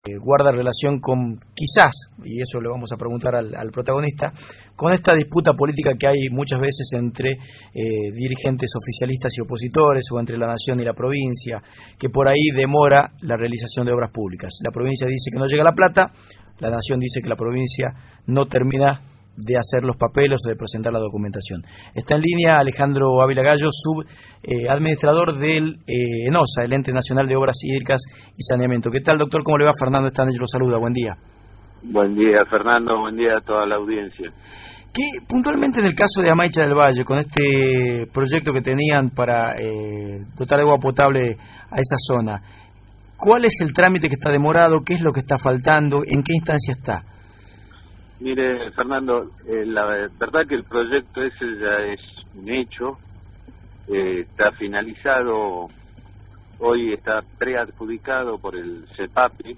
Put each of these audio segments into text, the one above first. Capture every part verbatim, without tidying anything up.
guarda relación con, quizás, y eso le vamos a preguntar al, al protagonista, con esta disputa política que hay muchas veces entre eh, dirigentes oficialistas y opositores, o entre la nación y la provincia, que por ahí demora la realización de obras públicas. La provincia dice que no llega la plata, la nación dice que la provincia no termina de hacer los papeles o de presentar la documentación. Está en línea Alejandro Ávila Gallo, subadministrador eh, del eh, ENOSA, el Ente Nacional de Obras Hídricas y Saneamiento. ¿Qué tal, doctor? ¿Cómo le va? Fernando Stanich lo saluda. Buen día. Buen día, Fernando. Buen día a toda la audiencia. ¿Qué, puntualmente en el caso de Amaicha del Valle, con este proyecto que tenían para eh, dotar de agua potable a esa zona, cuál es el trámite que está demorado? ¿Qué es lo que está faltando? ¿En qué instancia está? Mire, Fernando, eh, la verdad que el proyecto ese ya es un hecho, eh, está finalizado, hoy está preadjudicado por el CEPAPI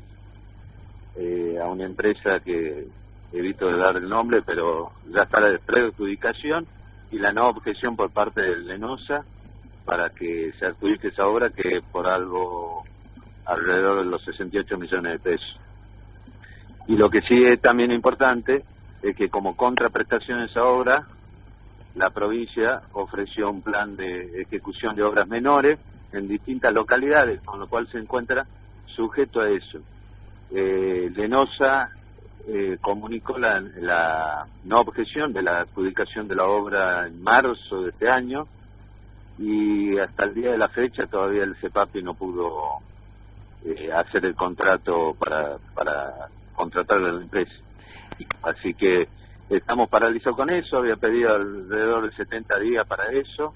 eh, a una empresa que evito de dar el nombre, pero ya está la preadjudicación y la no objeción por parte del ENOSA para que se adjudique esa obra, que es por algo alrededor de los sesenta y ocho millones de pesos. Y lo que sí es también importante es que como contraprestación a esa obra, la provincia ofreció un plan de ejecución de obras menores en distintas localidades, con lo cual se encuentra sujeto a eso. Eh, Lenosa eh, comunicó la, la no objeción de la adjudicación de la obra en marzo de este año, y hasta el día de la fecha todavía el CEPAPI no pudo eh, hacer el contrato para... para contratar a la empresa. Así que estamos paralizados con eso, había pedido alrededor de setenta días para eso,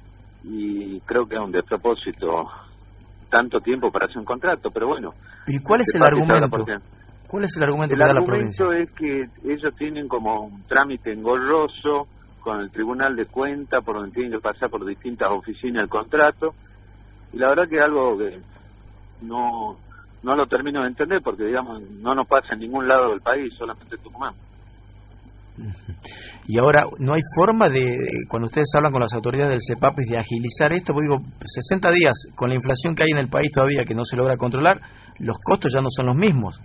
y creo que es un despropósito tanto tiempo para hacer un contrato, pero bueno. ¿Y cuál es el argumento? ¿Cuál es el argumento que da la provincia? El argumento es que ellos tienen como un trámite engorroso con el Tribunal de Cuentas, por donde tienen que pasar por distintas oficinas el contrato, y la verdad que es algo que no... no lo termino de entender, porque digamos no nos pasa en ningún lado del país, solamente en Tucumán. Y ahora, ¿no hay forma de, cuando ustedes hablan con las autoridades del CEPAPI, de agilizar esto? Porque digo, sesenta días, con la inflación que hay en el país todavía, que no se logra controlar, los costos ya no son los mismos.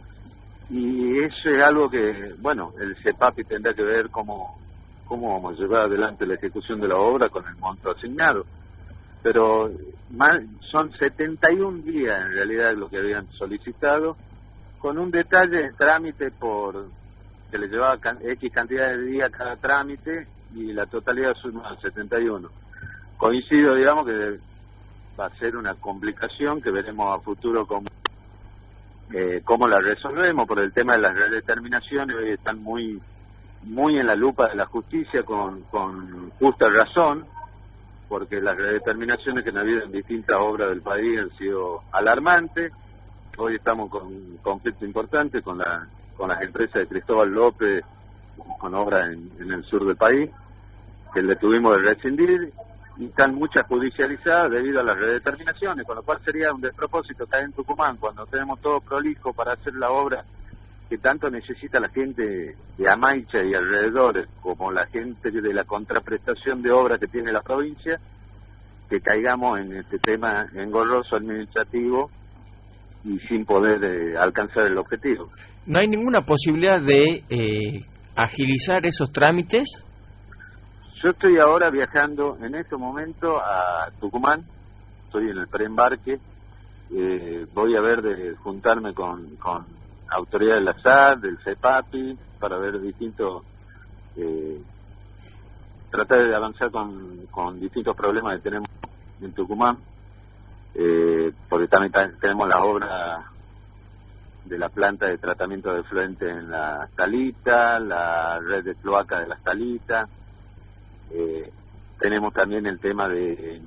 Y eso es algo que, bueno, el CEPAPI tendrá que ver cómo, cómo vamos a llevar adelante la ejecución de la obra con el monto asignado. Pero son setenta y un días en realidad lo que habían solicitado, con un detalle de trámite por que le llevaba X cantidad de días cada trámite, y la totalidad suma setenta y uno. Coincido, digamos, que va a ser una complicación que veremos a futuro cómo, eh, cómo la resolvemos, por el tema de las redeterminaciones. Hoy están muy, muy en la lupa de la justicia, con, con justa razón, porque las redeterminaciones que han habido en distintas obras del país han sido alarmantes. Hoy estamos con un conflicto importante con la con las empresas de Cristóbal López, con obras en, en el sur del país, que le tuvimos de rescindir, y están muchas judicializadas debido a las redeterminaciones, con lo cual sería un despropósito estar en Tucumán cuando tenemos todo prolijo para hacer la obra que tanto necesita la gente de Amaicha y alrededores, como la gente de la contraprestación de obra que tiene la provincia, que caigamos en este tema engorroso administrativo y sin poder eh, alcanzar el objetivo. ¿No hay ninguna posibilidad de eh, agilizar esos trámites? Yo estoy ahora viajando en este momento a Tucumán, estoy en el preembarque, eh, voy a ver de juntarme con... con autoridades de la S A D, del CEPAPI, para ver distintos, eh, tratar de avanzar con, con distintos problemas que tenemos en Tucumán, eh, porque también tenemos la obra de la planta de tratamiento de efluente en la Talita, la red de cloaca de las Talitas, eh, tenemos también el tema de,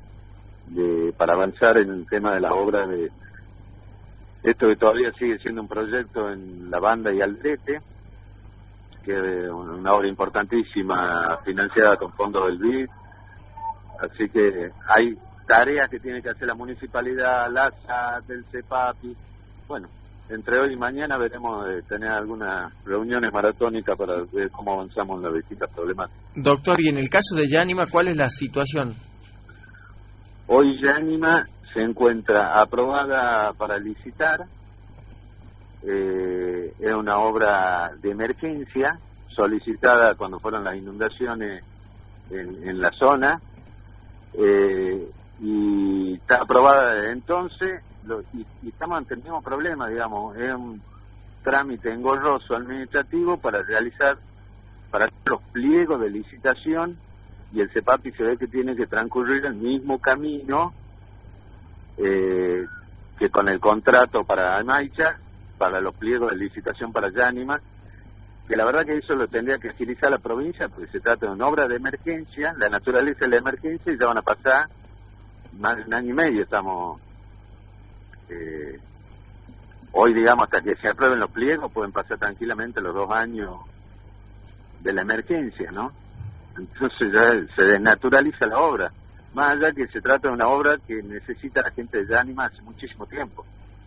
de, para avanzar en el tema de la obra de esto que todavía sigue siendo un proyecto en La Banda y Aldrete, que es una obra importantísima financiada con fondos del B I D. Así que hay tareas que tiene que hacer la municipalidad, la S A D, el CEPAPI. Bueno, entre hoy y mañana veremos de tener algunas reuniones maratónicas para ver cómo avanzamos en las distintas problemáticas. Doctor, y en el caso de Yánima, ¿cuál es la situación? Hoy Yánima se encuentra aprobada para licitar, eh, es una obra de emergencia, solicitada cuando fueron las inundaciones en, en la zona, eh, y está aprobada desde entonces, lo, y, y estamos ante el mismo problema, digamos, es un trámite engorroso administrativo para realizar, para hacer los pliegos de licitación, y el CEPAPI se ve que tiene que transcurrir el mismo camino eh, que con el contrato para Amaicha, para los pliegos de licitación para Yánima, que la verdad que eso lo tendría que agilizar la provincia, porque se trata de una obra de emergencia, la naturaleza de la emergencia, y ya van a pasar más de un año y medio, estamos eh, hoy, digamos, hasta que se aprueben los pliegos, pueden pasar tranquilamente los dos años de la emergencia, ¿no? Entonces ya se desnaturaliza la obra, más allá que se trata de una obra que necesita la gente de Yánima hace muchísimo tiempo.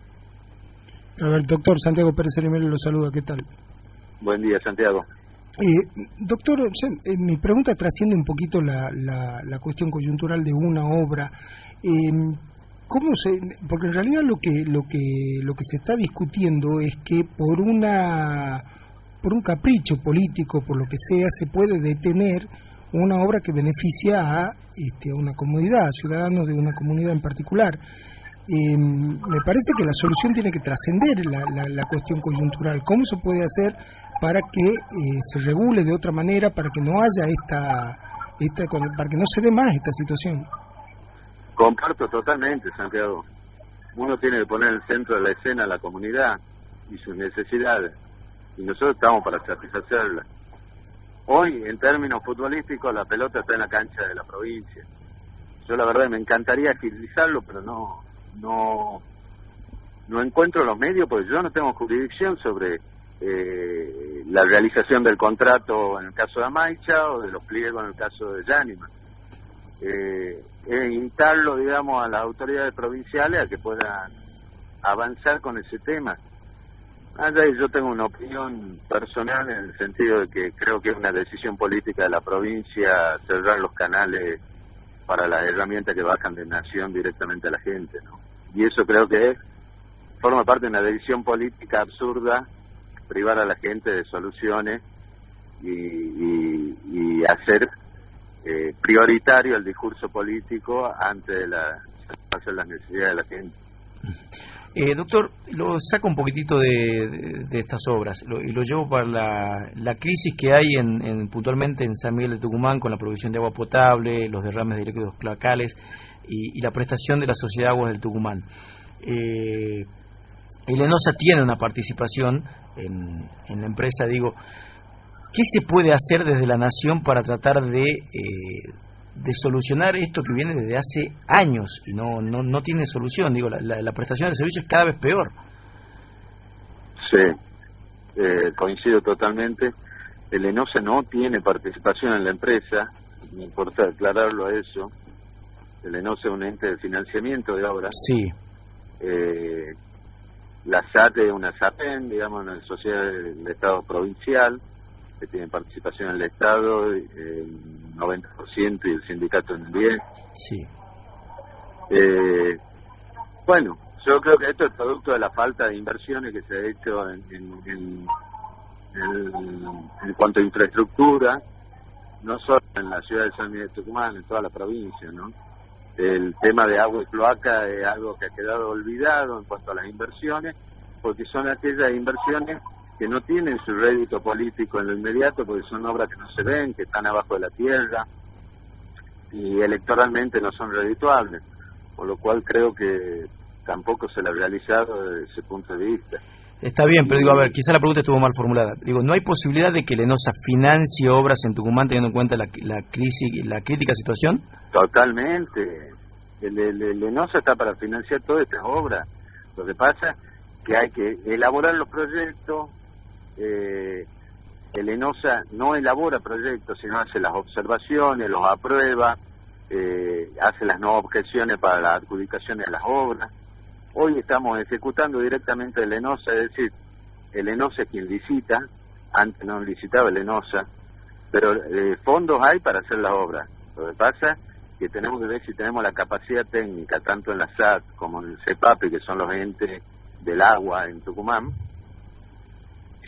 A ver, doctor Santiago Pérez Elimero lo saluda, ¿qué tal? Buen día, Santiago. Eh, doctor, eh, mi pregunta trasciende un poquito la, la, la cuestión coyuntural de una obra. Eh, ¿Cómo se, porque en realidad lo que lo que lo que se está discutiendo es que por una por un capricho político, por lo que sea, se puede detener una obra que beneficia a, este, a una comunidad, a ciudadanos de una comunidad en particular. Eh, me parece que la solución tiene que trascender la, la, la cuestión coyuntural. ¿Cómo se puede hacer para que eh, se regule de otra manera, para que no haya esta, esta, para que no se dé más esta situación? Comparto totalmente, Santiago. Uno tiene que poner en el centro de la escena a la comunidad y sus necesidades, y nosotros estamos para satisfacerlas. Hoy, en términos futbolísticos, la pelota está en la cancha de la provincia. Yo la verdad me encantaría agilizarlo, pero no no no encuentro los medios, porque yo no tengo jurisdicción sobre eh, la realización del contrato en el caso de Amaicha o de los pliegos en el caso de Yánima. Eh, es instarlo, digamos, a las autoridades provinciales a que puedan avanzar con ese tema. Allá yo tengo una opinión personal en el sentido de que creo que es una decisión política de la provincia cerrar los canales para las herramientas que bajan de nación directamente a la gente, ¿no? Y eso creo que es, forma parte de una decisión política absurda, privar a la gente de soluciones y, y, y hacer eh, prioritario el discurso político antes de la, hacer las necesidades de la gente. Eh, doctor, lo saco un poquitito de, de, de estas obras lo, y lo llevo para la, la crisis que hay en, en, puntualmente en San Miguel de Tucumán con la provisión de agua potable, los derrames de líquidos cloacales y, y la prestación de la Sociedad de Aguas del Tucumán. Eh, el ENOSA tiene una participación en, en la empresa, digo, ¿qué se puede hacer desde la Nación para tratar de... Eh, de solucionar esto que viene desde hace años y no no, no tiene solución? Digo, la, la, la prestación de servicios es cada vez peor. Sí, eh, coincido totalmente. El ENOSA no tiene participación en la empresa, me importa aclararlo a eso. El ENOSA es un ente de financiamiento de obras. Sí. Eh, la S A T es una SAPEN, digamos, una sociedad del Estado provincial, que tiene participación en el Estado, el noventa por ciento, y el sindicato en el diez por ciento. Sí. Eh, bueno, yo creo que esto es producto de la falta de inversiones que se ha hecho en, en, en, en, en cuanto a infraestructura, no solo en la ciudad de San Miguel de Tucumán, en toda la provincia, ¿no? El tema de agua y cloaca es algo que ha quedado olvidado en cuanto a las inversiones, porque son aquellas inversiones que no tienen su rédito político en lo inmediato, porque son obras que no se ven, que están abajo de la tierra, y electoralmente no son redituables, por lo cual creo que tampoco se le ha realizado desde ese punto de vista. Está bien, pero digo, a ver, quizá la pregunta estuvo mal formulada. Digo, ¿no hay posibilidad de que el ENOSA financie obras en Tucumán teniendo en cuenta la, la crisis, la crítica situación? Totalmente. El, el, el ENOSA está para financiar todas estas obras. Lo que pasa es que hay que elaborar los proyectos. Eh, el ENOSA no elabora proyectos, sino hace las observaciones, los aprueba, eh, hace las no objeciones para las adjudicaciones de las obras. Hoy estamos ejecutando directamente el ENOSA, es decir, el ENOSA es quien licita, antes no licitaba el ENOSA, pero eh, fondos hay para hacer las obras. Lo que pasa es que tenemos que ver si tenemos la capacidad técnica, tanto en la S A T como en el CEPAPI, que son los entes del agua en Tucumán,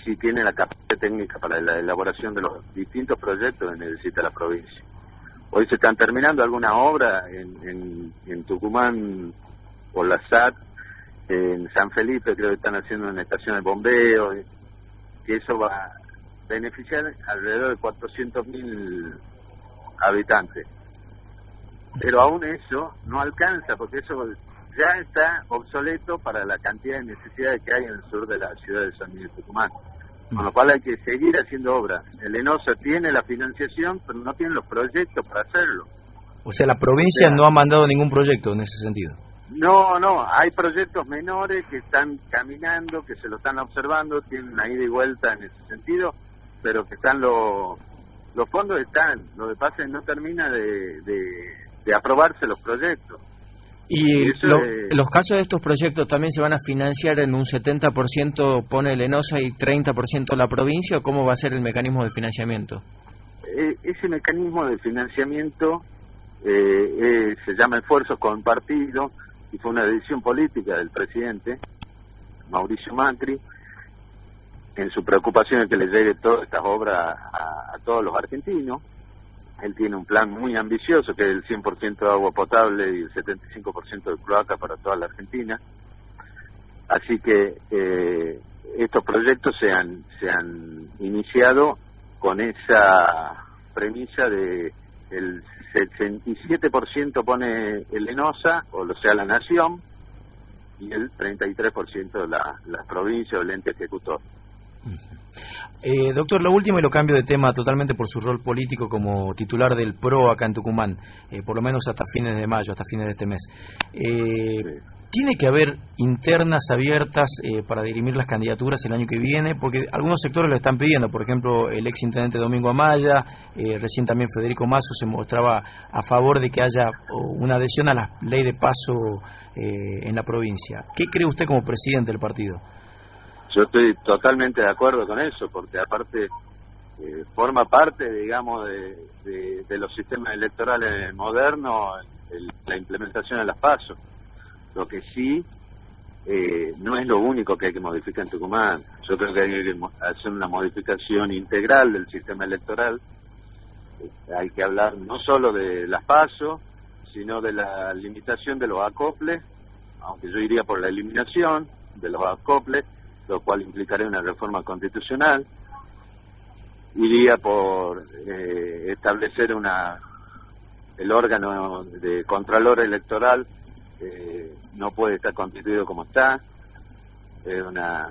si tiene la capacidad técnica para la elaboración de los distintos proyectos que necesita la provincia. Hoy se están terminando algunas obras en, en, en Tucumán por la S A T, en San Felipe creo que están haciendo una estación de bombeo, que eso va a beneficiar alrededor de cuatrocientos mil habitantes. Pero aún eso no alcanza, porque eso ya está obsoleto para la cantidad de necesidades que hay en el sur de la ciudad de San Miguel de Tucumán. Con lo cual hay que seguir haciendo obras. El ENOSA tiene la financiación, pero no tiene los proyectos para hacerlo. O sea, la provincia o sea, no ha mandado ningún proyecto en ese sentido. No, no, hay proyectos menores que están caminando, que se lo están observando, tienen una ida y vuelta en ese sentido, pero que están los los fondos están, lo que pasa es que no termina de, de, de aprobarse los proyectos. Y lo, es, los casos de estos proyectos también se van a financiar en un setenta por ciento pone el ENOSA y treinta por ciento la provincia, ¿o cómo va a ser el mecanismo de financiamiento? Eh, ese mecanismo de financiamiento eh, eh, se llama esfuerzos compartidos y fue una decisión política del presidente Mauricio Macri en su preocupación de que le llegue todas estas obras a, a todos los argentinos. Él tiene un plan muy ambicioso, que es el cien por ciento de agua potable y el setenta y cinco por ciento de cloaca para toda la Argentina. Así que eh, estos proyectos se han, se han iniciado con esa premisa de el sesenta y siete por ciento pone el ENOSA, o sea, la Nación, y el treinta y tres por ciento la, la provincia o el ente ejecutor. Eh, doctor, lo último, y lo cambio de tema totalmente por su rol político como titular del P R O acá en Tucumán, eh, por lo menos hasta fines de mayo, hasta fines de este mes. Eh, sí. ¿Tiene que haber internas abiertas eh, para dirimir las candidaturas el año que viene? Porque algunos sectores lo están pidiendo, por ejemplo, el ex intendente Domingo Amaya, eh, recién también Federico Mazo se mostraba a favor de que haya una adhesión a la ley de paso eh, en la provincia. ¿Qué cree usted como presidente del partido? Yo estoy totalmente de acuerdo con eso, porque aparte eh, forma parte, digamos, de, de, de los sistemas electorales modernos, el, la implementación de las PASO. Lo que sí eh, no es lo único que hay que modificar en Tucumán. Yo creo que hay que hacer una modificación integral del sistema electoral. Eh, hay que hablar no solo de las PASO, sino de la limitación de los acoples, aunque yo iría por la eliminación de los acoples, lo cual implicaría una reforma constitucional. Iría por eh, establecer una el órgano de contralor electoral, eh, no puede estar constituido como está, es una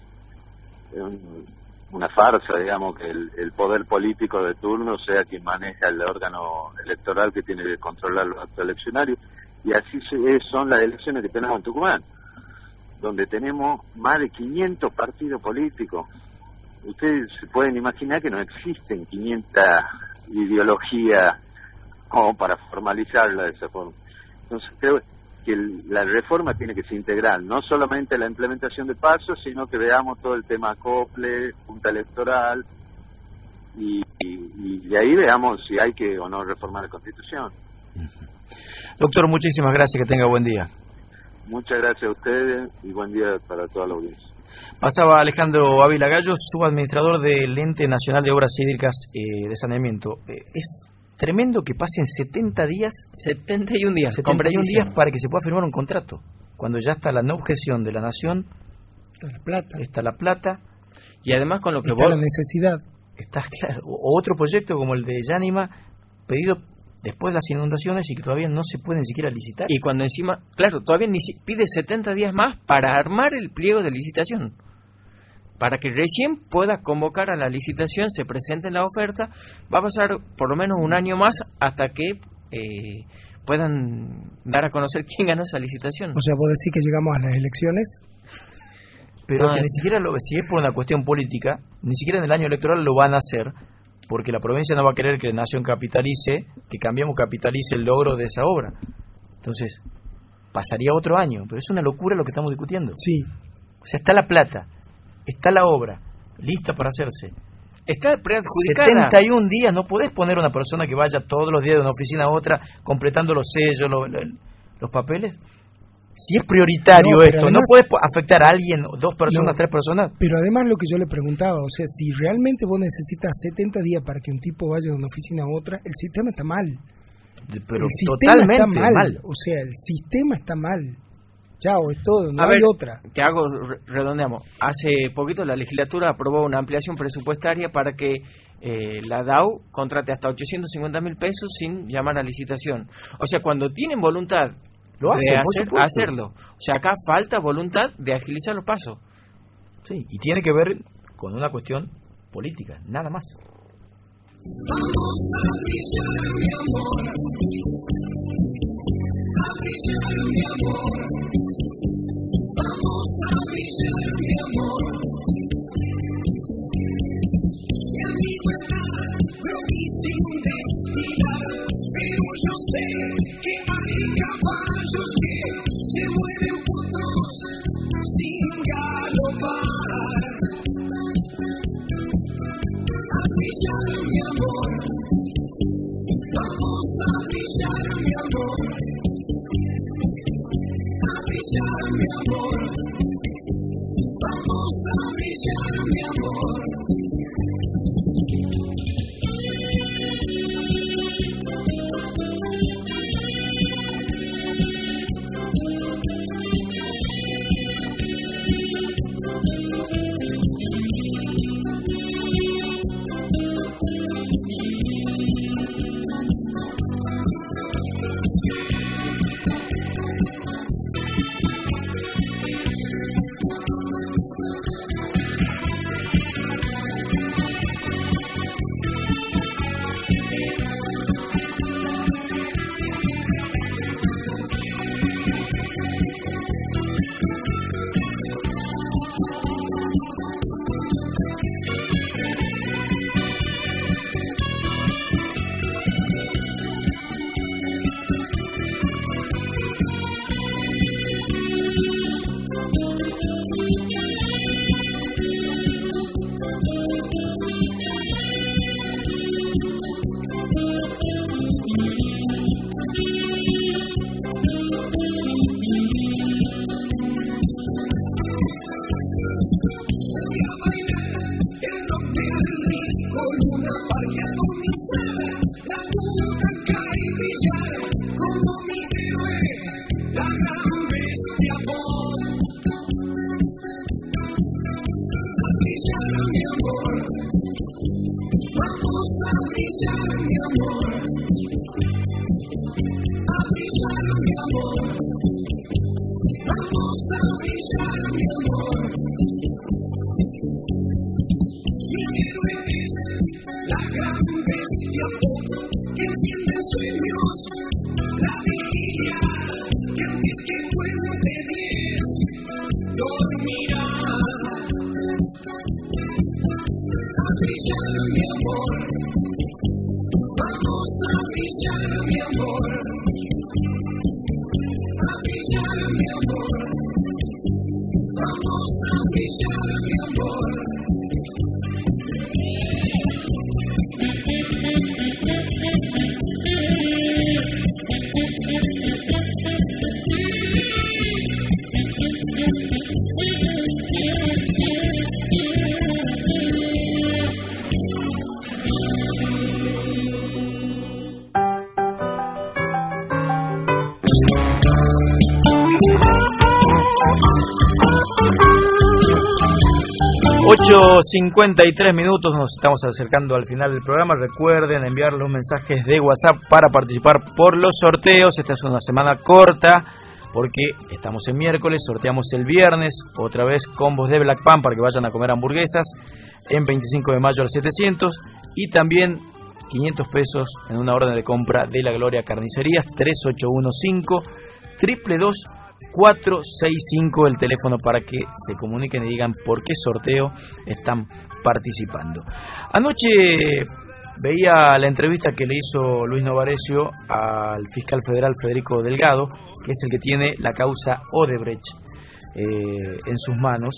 es un, una farsa, digamos, que el, el poder político de turno sea quien maneja el órgano electoral que tiene que controlar los actos eleccionarios, y así son las elecciones que tenemos en Tucumán, donde tenemos más de quinientos partidos políticos. Ustedes se pueden imaginar que no existen quinientas ideologías como para formalizarla de esa forma. Entonces creo que el, la reforma tiene que ser integral, no solamente la implementación de pasos, sino que veamos todo el tema acople, junta electoral, y, y, y de ahí veamos si hay que o no reformar la Constitución. Doctor, muchísimas gracias, que tenga buen día. Muchas gracias a ustedes y buen día para toda la audiencia. Pasaba Alejandro Ávila Gallo, subadministrador del Ente Nacional de Obras Hídricas eh, de Saneamiento. Eh, es tremendo que pasen setenta días, setenta y un días, setenta y un días para que se pueda firmar un contrato, cuando ya está la no objeción de la Nación, está la plata, está la plata, y además con lo que está vos... la necesidad. Está claro, o otro proyecto como el de Yánima, pedido después de las inundaciones y que todavía no se puede ni siquiera licitar. Y cuando encima, claro, todavía ni si, pide setenta días más para armar el pliego de licitación, para que recién pueda convocar a la licitación, se presente la oferta. Va a pasar por lo menos un año más hasta que eh, puedan dar a conocer quién ganó esa licitación. O sea, vos decís que llegamos a las elecciones, pero ah, que ni siquiera, lo, si es por una cuestión política, ni siquiera en el año electoral lo van a hacer, porque la provincia no va a querer que la Nación capitalice, que Cambiemos capitalice el logro de esa obra. Entonces, pasaría otro año, pero es una locura lo que estamos discutiendo. Sí. O sea, está la plata, está la obra, lista para hacerse. Está preadjudicada. setenta y un días, no podés poner una persona que vaya todos los días de una oficina a otra, completando los sellos, los, los, los papeles. Si es prioritario no, esto, además, ¿no puede afectar a alguien, dos personas, no, tres personas? Pero además lo que yo le preguntaba, o sea, si realmente vos necesitas setenta días para que un tipo vaya de una oficina a otra, el sistema está mal. Pero el sistema totalmente está mal. mal. O sea, el sistema está mal. Chao, es todo, no a hay ver, otra. Que hago, redondeamos. Hace poquito la legislatura aprobó una ampliación presupuestaria para que eh, la D A U contrate hasta ochocientos cincuenta mil pesos sin llamar a licitación. O sea, cuando tienen voluntad Lo hacen, de por hacer, supuesto. hacerlo. O sea, acá falta voluntad de agilizar los pasos. Sí, y tiene que ver con una cuestión política, nada más. Vamos a brillar, mi amor. A brillar, mi amor. Vamos a brillar, mi amor. Mi amigo está propicio desfilar, pero yo sé que hay caballos que se mueven putos sin galopar. A brillar, mi amor. Vamos a brillar, mi amor. A brillar, mi amor. Vamos a brillar, mi amor. ocho cincuenta y tres minutos, nos estamos acercando al final del programa. Recuerden enviar los mensajes de WhatsApp para participar por los sorteos. Esta es una semana corta porque estamos en miércoles, sorteamos el viernes, otra vez combos de Black Pan para que vayan a comer hamburguesas en veinticinco de mayo al setecientos, y también quinientos pesos en una orden de compra de La Gloria Carnicerías. Tres ocho uno cinco, dos dos cuatro seis cinco, el teléfono para que se comuniquen y digan por qué sorteo están participando. Anoche veía la entrevista que le hizo Luis Novarecio al fiscal federal Federico Delgado, que es el que tiene la causa Odebrecht eh, en sus manos,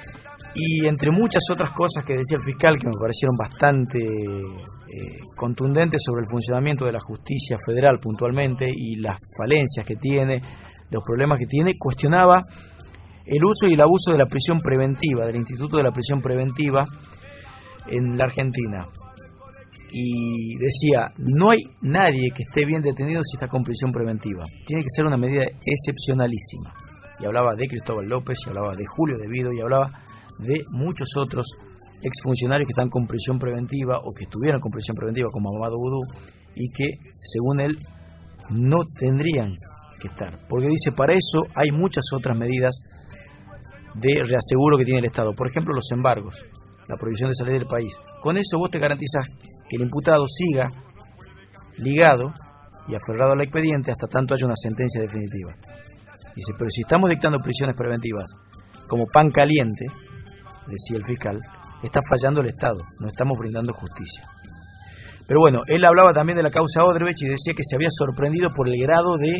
y entre muchas otras cosas que decía el fiscal que me parecieron bastante eh, contundentes sobre el funcionamiento de la justicia federal puntualmente y las falencias que tiene, los problemas que tiene, cuestionaba el uso y el abuso de la prisión preventiva, del Instituto de la Prisión Preventiva en la Argentina. Y decía, no hay nadie que esté bien detenido si está con prisión preventiva. Tiene que ser una medida excepcionalísima. Y hablaba de Cristóbal López, y hablaba de Julio Devido, y hablaba de muchos otros exfuncionarios que están con prisión preventiva o que estuvieron con prisión preventiva, como Amado Vudú, y que, según él, no tendrían que estar. Porque dice, para eso hay muchas otras medidas de reaseguro que tiene el Estado. Por ejemplo, los embargos, la prohibición de salir del país. Con eso vos te garantizás que el imputado siga ligado y aferrado al expediente hasta tanto haya una sentencia definitiva. Dice, pero si estamos dictando prisiones preventivas como pan caliente, decía el fiscal, está fallando el Estado, no estamos brindando justicia. Pero bueno, él hablaba también de la causa Odebrecht y decía que se había sorprendido por el grado de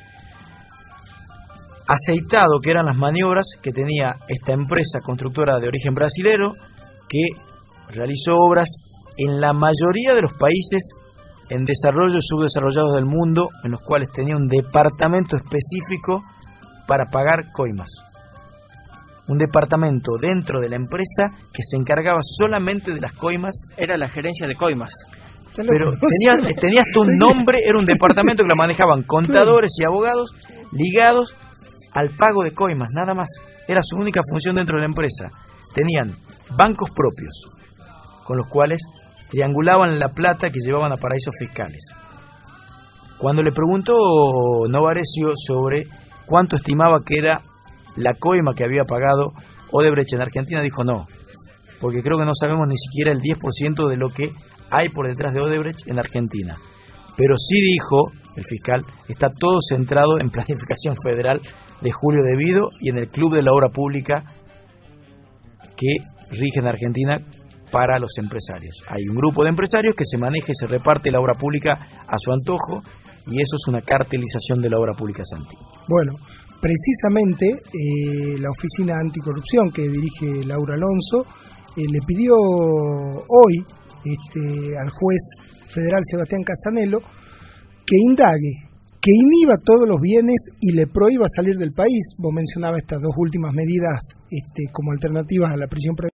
aceitado que eran las maniobras que tenía esta empresa constructora de origen brasilero, que realizó obras en la mayoría de los países en desarrollo y subdesarrollados del mundo, en los cuales tenía un departamento específico para pagar coimas. Un departamento dentro de la empresa que se encargaba solamente de las coimas. Era la gerencia de coimas. Pero tenía, tenía hasta un nombre, era un departamento que la manejaban contadores y abogados ligados al pago de coimas, nada más. Era su única función dentro de la empresa. Tenían bancos propios, con los cuales triangulaban la plata que llevaban a paraísos fiscales. Cuando le preguntó Novarecio sobre cuánto estimaba que era la coima que había pagado Odebrecht en Argentina, dijo no, porque creo que no sabemos ni siquiera el diez por ciento de lo que hay por detrás de Odebrecht en Argentina. Pero sí dijo el fiscal, está todo centrado en planificación federal de Julio Devido y en el Club de la Obra Pública que rige en Argentina para los empresarios. Hay un grupo de empresarios que se maneja y se reparte la obra pública a su antojo, y eso es una cartelización de la obra pública, Santi. Bueno, precisamente eh, la Oficina Anticorrupción que dirige Laura Alonso eh, le pidió hoy este, al juez federal Sebastián Casanello que indague, que inhiba todos los bienes y le prohíba salir del país. Vos mencionabas estas dos últimas medidas este, como alternativas a la prisión preventiva.